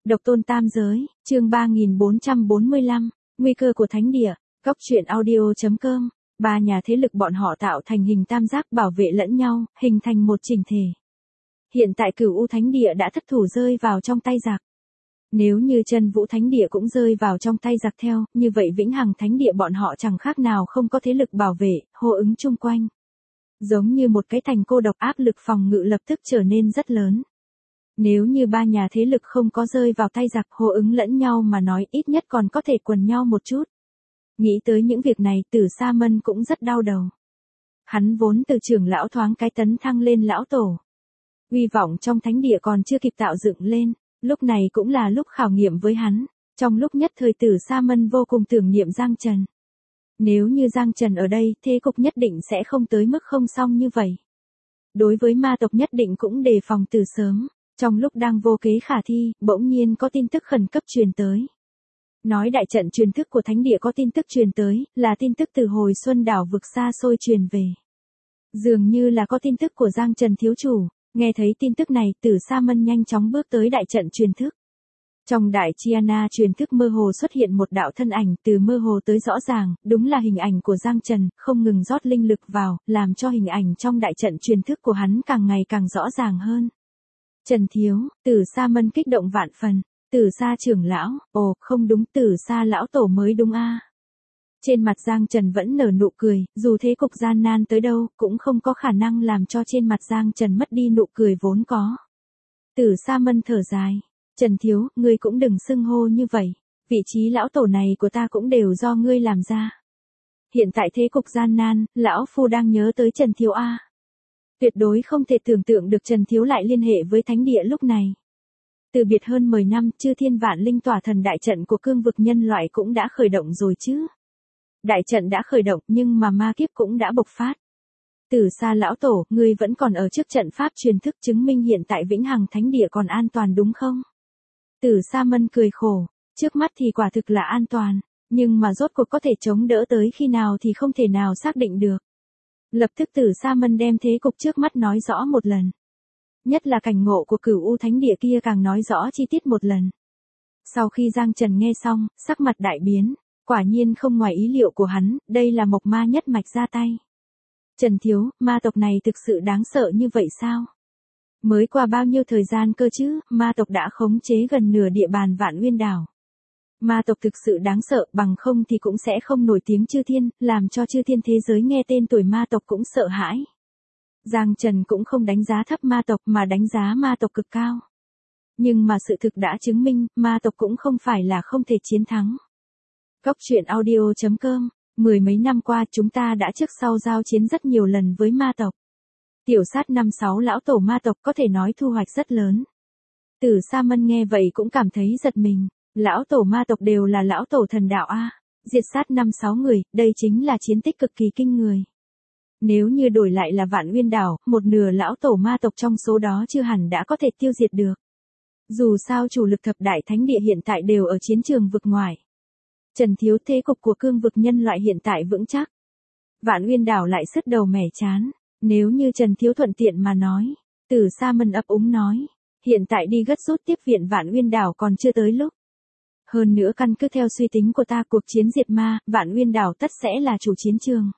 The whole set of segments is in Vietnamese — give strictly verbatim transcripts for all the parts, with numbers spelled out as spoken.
Độc tôn tam giới, chương ba nghìn bốn trăm bốn mươi lăm, nguy cơ của thánh địa, góc truyện audio chấm com. Ba nhà thế lực bọn họ tạo thành hình tam giác bảo vệ lẫn nhau, hình thành một chỉnh thể. Hiện tại Cửu U Thánh Địa đã thất thủ rơi vào trong tay giặc. Nếu như Chân Vũ Thánh Địa cũng rơi vào trong tay giặc theo, như vậy Vĩnh Hằng Thánh Địa bọn họ chẳng khác nào không có thế lực bảo vệ, hô ứng chung quanh. Giống như một cái thành cô độc, áp lực phòng ngự lập tức trở nên rất lớn. Nếu như ba nhà thế lực không có rơi vào tay giặc, hô ứng lẫn nhau mà nói, ít nhất còn có thể quần nhau một chút. Nghĩ tới những việc này, Tử Sa Mân cũng rất đau đầu. Hắn vốn từ trưởng lão thoáng cái tấn thăng lên lão tổ. Uy vọng trong thánh địa còn chưa kịp tạo dựng lên, lúc này cũng là lúc khảo nghiệm với hắn. Trong lúc nhất thời Tử Sa Mân vô cùng tưởng niệm Giang Trần. Nếu như Giang Trần ở đây, thế cục nhất định sẽ không tới mức không xong như vậy. Đối với ma tộc nhất định cũng đề phòng từ sớm. Trong lúc đang vô kế khả thi, bỗng nhiên có tin tức khẩn cấp truyền tới. Nói đại trận truyền thức của thánh địa có tin tức truyền tới, là tin tức từ hồi xuân đảo vực xa xôi truyền về. Dường như là có tin tức của Giang Trần thiếu chủ, nghe thấy tin tức này, Tử Sa Mân nhanh chóng bước tới đại trận truyền thức. Trong đại Chiana truyền thức mơ hồ xuất hiện một đạo thân ảnh, từ mơ hồ tới rõ ràng, đúng là hình ảnh của Giang Trần, không ngừng rót linh lực vào, làm cho hình ảnh trong đại trận truyền thức của hắn càng ngày càng rõ ràng hơn. Trần thiếu, Tử Sa Mân kích động vạn phần. Tử Sa trưởng lão, ồ, không đúng, Tử Sa lão tổ mới đúng a. Trên mặt Giang Trần vẫn nở nụ cười, dù thế cục gian nan tới đâu, cũng không có khả năng làm cho trên mặt Giang Trần mất đi nụ cười vốn có. Tử Sa Mân thở dài, Trần thiếu, ngươi cũng đừng xưng hô như vậy, vị trí lão tổ này của ta cũng đều do ngươi làm ra. Hiện tại thế cục gian nan, lão phu đang nhớ tới Trần thiếu a. Tuyệt đối không thể tưởng tượng được Trần thiếu lại liên hệ với thánh địa lúc này. Từ biệt hơn mười năm, chư thiên vạn linh tỏa thần đại trận của cương vực nhân loại cũng đã khởi động rồi chứ. Đại trận đã khởi động nhưng mà ma kiếp cũng đã bộc phát. Tử Sa lão tổ, ngươi vẫn còn ở trước trận pháp truyền thức, chứng minh hiện tại Vĩnh Hằng Thánh Địa còn an toàn đúng không? Tử Sa Mân cười khổ, trước mắt thì quả thực là an toàn, nhưng mà rốt cuộc có thể chống đỡ tới khi nào thì không thể nào xác định được. Lập tức Tử Sa Mân đem thế cục trước mắt nói rõ một lần. Nhất là cảnh ngộ của Cửu U Thánh Địa kia càng nói rõ chi tiết một lần. Sau khi Giang Trần nghe xong, sắc mặt đại biến, quả nhiên không ngoài ý liệu của hắn, đây là Mộc Ma nhất mạch ra tay. Trần thiếu, ma tộc này thực sự đáng sợ như vậy sao? Mới qua bao nhiêu thời gian cơ chứ, ma tộc đã khống chế gần nửa địa bàn Vạn Uyên đảo. Ma tộc thực sự đáng sợ, bằng không thì cũng sẽ không nổi tiếng chư thiên, làm cho chư thiên thế giới nghe tên tuổi ma tộc cũng sợ hãi. Giang Trần cũng không đánh giá thấp ma tộc mà đánh giá ma tộc cực cao. Nhưng mà sự thực đã chứng minh, ma tộc cũng không phải là không thể chiến thắng. Góc truyện audio chấm com, mười mấy năm qua chúng ta đã trước sau giao chiến rất nhiều lần với ma tộc. Tiểu sát năm sáu lão tổ ma tộc có thể nói thu hoạch rất lớn. Tử Sa Mân nghe vậy cũng cảm thấy giật mình, lão tổ ma tộc đều là lão tổ thần đạo a, diệt sát năm sáu người, đây chính là chiến tích cực kỳ kinh người. Nếu như đổi lại là Vạn Uyên đảo, một nửa lão tổ ma tộc trong số đó chưa hẳn đã có thể tiêu diệt được. Dù sao chủ lực thập đại thánh địa hiện tại đều ở chiến trường vực ngoài. Trần thiếu, thế cục của cương vực nhân loại hiện tại vững chắc. Vạn Uyên đảo lại sứt đầu mẻ chán. Nếu như Trần thiếu thuận tiện mà nói, Tử Sa Mân ấp úng nói, hiện tại đi gấp rút tiếp viện Vạn Uyên đảo còn chưa tới lúc. Hơn nữa căn cứ theo suy tính của ta, cuộc chiến diệt ma, Vạn Uyên đảo tất sẽ là chủ chiến trường.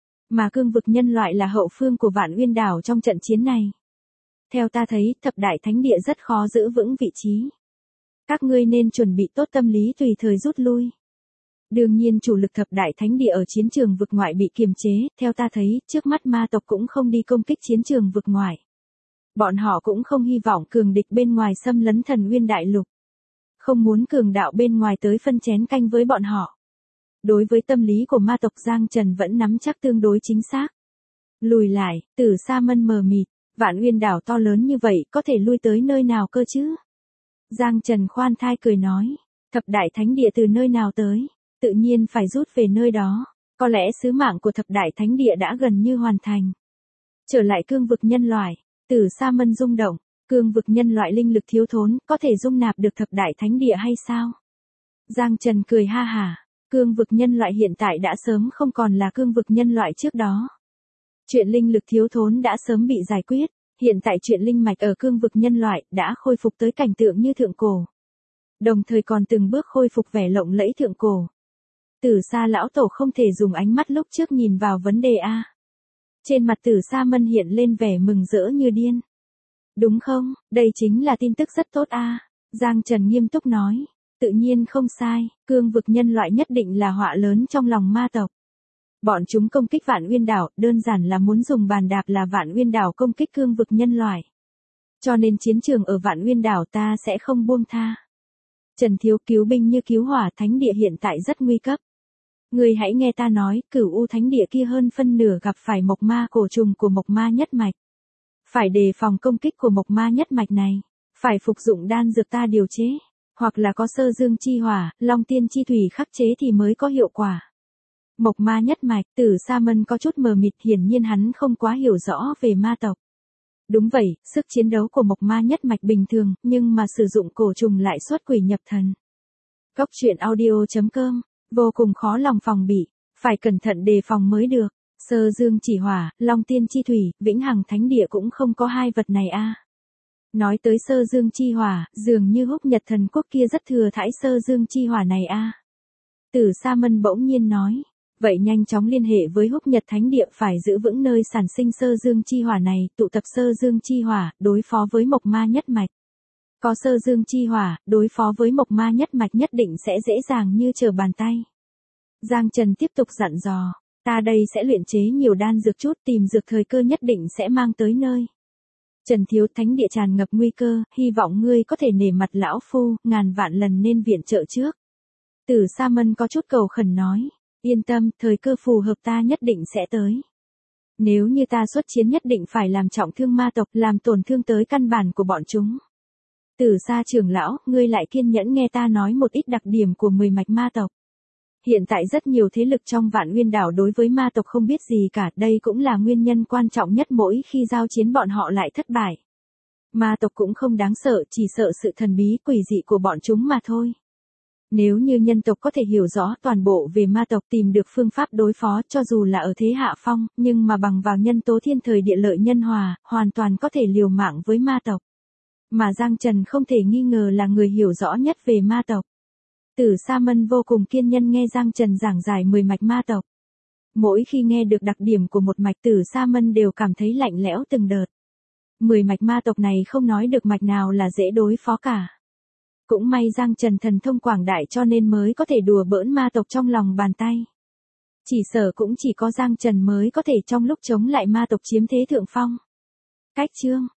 Mà cương vực nhân loại là hậu phương của Vạn Uyên đảo trong trận chiến này. Theo ta thấy, thập đại thánh địa rất khó giữ vững vị trí. Các ngươi nên chuẩn bị tốt tâm lý tùy thời rút lui. Đương nhiên chủ lực thập đại thánh địa ở chiến trường vực ngoại bị kiềm chế, theo ta thấy, trước mắt ma tộc cũng không đi công kích chiến trường vực ngoại. Bọn họ cũng không hy vọng cường địch bên ngoài xâm lấn Thần Uyên đại lục. Không muốn cường đạo bên ngoài tới phân chén canh với bọn họ. Đối với tâm lý của ma tộc, Giang Trần vẫn nắm chắc tương đối chính xác. Lùi lại, Tử Sa Mân mờ mịt, Vạn Uyên đảo to lớn như vậy, có thể lui tới nơi nào cơ chứ? Giang Trần khoan thai cười nói, thập đại thánh địa từ nơi nào tới, tự nhiên phải rút về nơi đó, có lẽ sứ mạng của thập đại thánh địa đã gần như hoàn thành. Trở lại cương vực nhân loại, Tử Sa Mân rung động, cương vực nhân loại linh lực thiếu thốn, có thể dung nạp được thập đại thánh địa hay sao? Giang Trần cười ha hả. Cương vực nhân loại hiện tại đã sớm không còn là cương vực nhân loại trước đó. Chuyện linh lực thiếu thốn đã sớm bị giải quyết, hiện tại chuyện linh mạch ở cương vực nhân loại đã khôi phục tới cảnh tượng như thượng cổ. đồng thời còn từng bước khôi phục vẻ lộng lẫy thượng cổ. Tử Sa lão tổ không thể dùng ánh mắt lúc trước nhìn vào vấn đề a. Trên mặt Tử Sa Mân hiện lên vẻ mừng rỡ như điên. Đúng không, đây chính là tin tức rất tốt a. Giang Trần nghiêm túc nói. Tự nhiên không sai, cương vực nhân loại nhất định là họa lớn trong lòng ma tộc. Bọn chúng công kích Vạn Uyên Đảo, đơn giản là muốn dùng bàn đạp là Vạn Uyên Đảo công kích cương vực nhân loại. Cho nên chiến trường ở Vạn Uyên Đảo ta sẽ không buông tha. Trần Thiếu, cứu binh như cứu hỏa, thánh địa hiện tại rất nguy cấp. Ngươi hãy nghe ta nói, Cửu U thánh địa kia hơn phân nửa gặp phải mộc ma cổ trùng của mộc ma nhất mạch. Phải đề phòng công kích của mộc ma nhất mạch này, phải phục dụng đan dược ta điều chế, hoặc là có sơ dương chi hỏa, long tiên chi thủy khắc chế thì mới có hiệu quả. Mộc ma nhất mạch, Tử Sa Mân có chút mờ mịt, hiển nhiên hắn không quá hiểu rõ về ma tộc. Đúng vậy, sức chiến đấu của mộc ma nhất mạch bình thường, nhưng mà sử dụng cổ trùng lại xuất quỷ nhập thần. Cốc truyện audio chấm com, vô cùng khó lòng phòng bị, phải cẩn thận đề phòng mới được. Sơ dương chỉ hỏa, long tiên chi thủy, vĩnh hằng thánh địa cũng không có hai vật này a. Nói tới sơ dương chi hỏa, dường như Húc Nhật thần quốc kia rất thừa thãi sơ dương chi hỏa này a. Tử Sa Mân bỗng nhiên nói. Vậy nhanh chóng liên hệ với Húc Nhật Thánh Địa, phải giữ vững nơi sản sinh sơ dương chi hỏa này, tụ tập sơ dương chi hỏa, đối phó với mộc ma nhất mạch. Có sơ dương chi hỏa, đối phó với mộc ma nhất mạch nhất định sẽ dễ dàng như trở bàn tay. Giang Trần tiếp tục dặn dò, ta đây sẽ luyện chế nhiều đan dược chút, tìm dược thời cơ nhất định sẽ mang tới nơi. Trần Thiếu, thánh địa tràn ngập nguy cơ, hy vọng ngươi có thể nể mặt lão phu, ngàn vạn lần nên viện trợ trước. Tử Sa Mân có chút cầu khẩn nói. Yên tâm, thời cơ phù hợp ta nhất định sẽ tới. Nếu như ta xuất chiến nhất định phải làm trọng thương ma tộc, làm tổn thương tới căn bản của bọn chúng. Tử Sa trưởng lão, ngươi lại kiên nhẫn nghe ta nói một ít đặc điểm của mười mạch ma tộc. Hiện tại rất nhiều thế lực trong Vạn Uyên Đảo đối với ma tộc không biết gì cả, đây cũng là nguyên nhân quan trọng nhất mỗi khi giao chiến bọn họ lại thất bại. Ma tộc cũng không đáng sợ, chỉ sợ sự thần bí quỷ dị của bọn chúng mà thôi. Nếu như nhân tộc có thể hiểu rõ toàn bộ về ma tộc, tìm được phương pháp đối phó, cho dù là ở thế hạ phong, nhưng mà bằng vào nhân tố thiên thời địa lợi nhân hòa, hoàn toàn có thể liều mạng với ma tộc. Mà Giang Trần không thể nghi ngờ là người hiểu rõ nhất về ma tộc. Tử Sa Mân vô cùng kiên nhẫn nghe Giang Trần giảng giải mười mạch ma tộc. Mỗi khi nghe được đặc điểm của một mạch, Tử Sa Mân đều cảm thấy lạnh lẽo từng đợt. Mười mạch ma tộc này không nói được mạch nào là dễ đối phó cả. Cũng may Giang Trần thần thông quảng đại cho nên mới có thể đùa bỡn ma tộc trong lòng bàn tay. Chỉ sợ cũng chỉ có Giang Trần mới có thể trong lúc chống lại ma tộc chiếm thế thượng phong. Cách chương